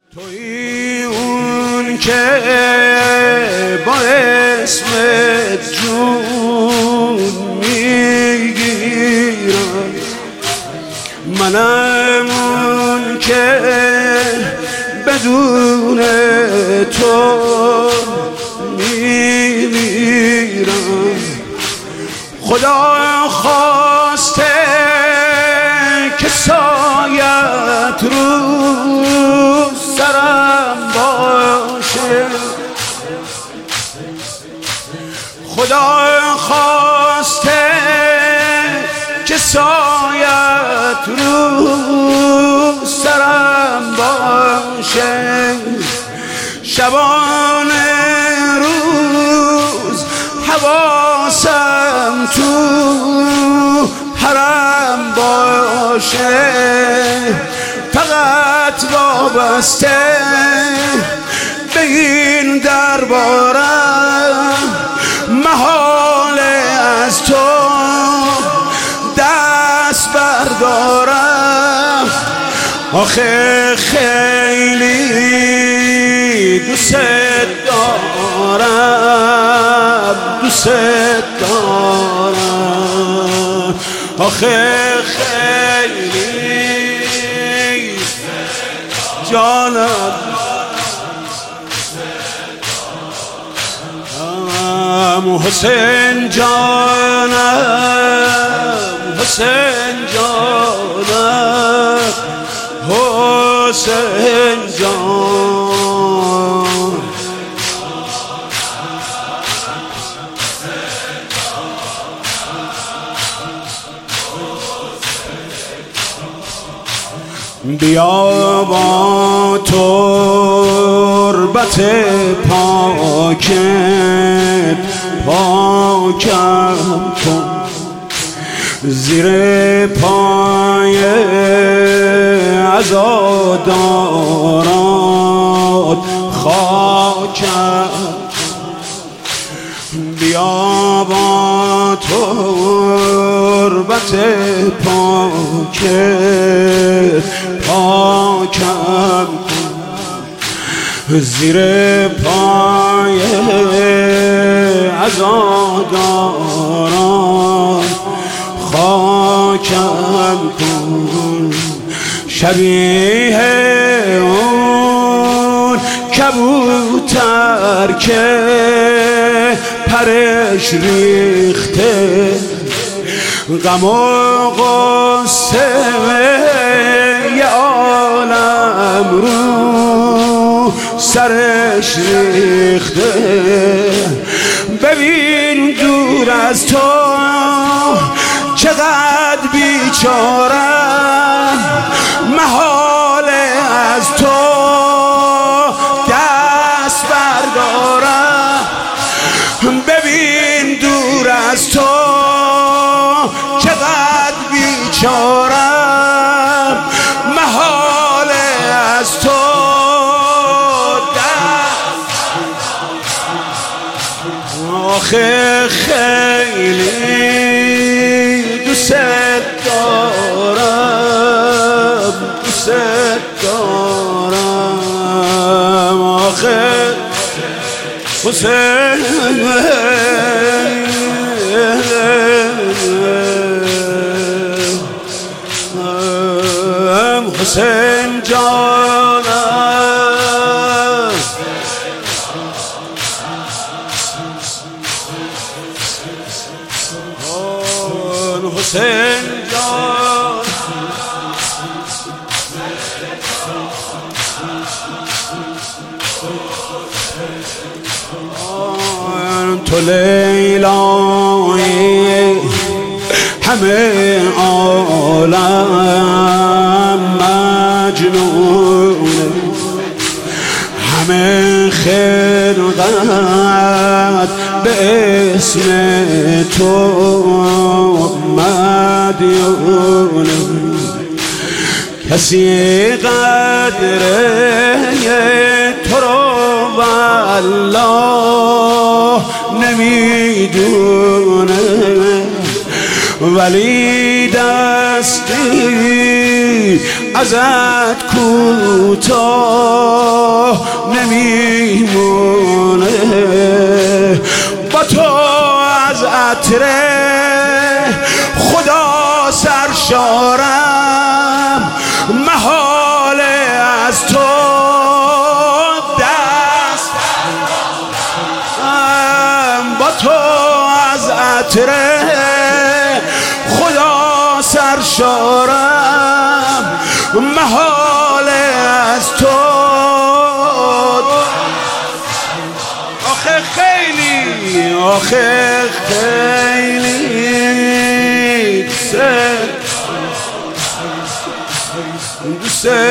تویی اون که با اسمت جون میگیرم، منم اون که بدون تو میمیرم. خدا خواسته که سایت رو سرم باشه، خدا خواسته که سایت رو سرم باشه. شبانه روز حواسم تو حرم باشه، فقط وابسته به این دربارم، محاله از تو دست بردارم. آخه خیلی دوست دارم، دوست دارم. آخه خیلی جانم، حسین جانم، حسین جانم، حسین جان. بیا با تربت پاکت پاکم کن، زیر پای عزادارات خاکم. بیا با تربت پاکت پاکم کن، زیر پای عزاداران خاکم کن. شبیه اون کبوتر که پرش ریخته، غم و غصه یه عالم رو سرش ریخته. ببین دور از تو چقدر بیچارم، محاله از تو دست بردارم. ببین دور از تو چقدر بیچارم، محاله از تو دست. آخه خیلی دوست دارم، دوست دارم. آخه حسین حسین جانم، حسین جان. تو لیلای همه عالم مجنونه، همه خلقت به اسم تو مدیونه. کسی قدر تو رو والله نمیدونه، ولی دستی ازت کوتاه نمیمونه با تو از عطر خدا سرشارم محال از تو دست با تو از عطر خدا سرشارم محال از تو آخه خیلی دوست